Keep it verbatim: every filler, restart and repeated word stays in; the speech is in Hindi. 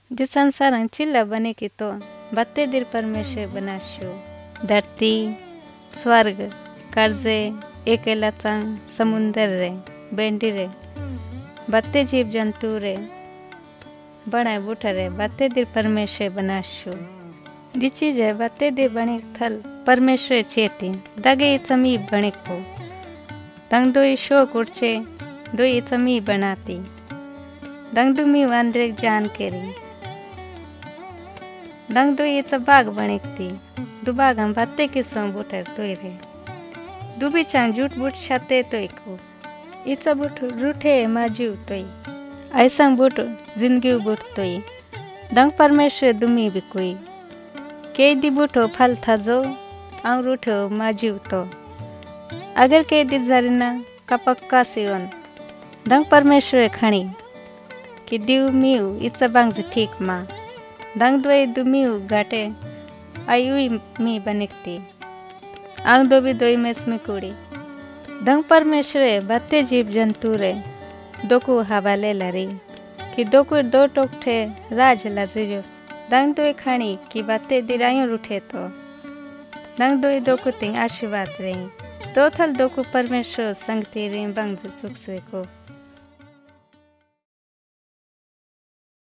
जिस संसार चिल्ला बने की तो बत्ते दिर परमेश्वर बनाशो धरती स्वर्ग कर्जे एकेला चंग समुंदर रे बेंडी रे बत्ते जीव जंतु रे बने बूठा रे बत्ते दिर परमेश्वर बनाशो दी चीज है बत्ते दिर बने थल परमेश्वर चेती दगे चमी बने को दंग दो शो कुर्चे दो चमी बनाती दंग दुमी वांद्रे जान केरी दंग दो ये बाग बनेकती दुबाग हम बत्ते के सो बूटर तो रे दुबी चांग झूठ बूट छते तो को इचा बूट रूठे माजू तो ऐसा बूट जिंदगी बूट तो दंग परमेश्वर दुमी भी कोई के दी बूठो फल था जो आउ रूठो माजू तो अगर के दी जरना कपक्का सिवन दंग परमेश्वर खणी कि दिव मीउ इचा बांग ठीक माँ दंग द्वे दुमिउ घाटे आयुई मी बनिकती आंग दो भी दो मेस में कुड़ी दंग परमेश्वरे बत्ते जीव जंतु रे दोकु हवाले लरी कि दोकु दो टोकठे राज लजीरोस दंग द्वे खानी कि बत्ते दिरायों रूठे तो दंग द्वे दोकु तिंग आशीर्वाद रही तो थल दोकु परमेश्वर संगती रे बंग सुख से को